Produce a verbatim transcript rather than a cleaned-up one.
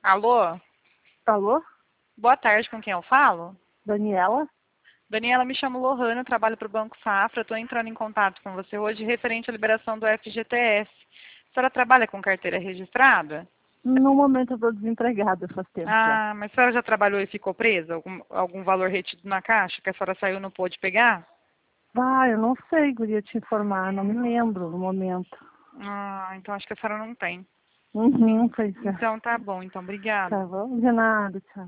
Alô? Alô? Boa tarde, com quem eu falo? Daniela? Daniela, me chamo Lohana, eu trabalho para o Banco Safra, estou entrando em contato com você hoje referente à liberação do F G T S. A senhora trabalha com carteira registrada? No momento eu estou desempregada faz tempo já. Ah, mas a senhora já trabalhou e ficou presa? Algum, algum valor retido na caixa que a senhora saiu e não pôde pegar? Ah, eu não sei, queria te informar, não me lembro no momento. Ah, então acho que a senhora não tem. Uhum, pois é. Então tá bom, então obrigada. Tá bom, de nada, tchau.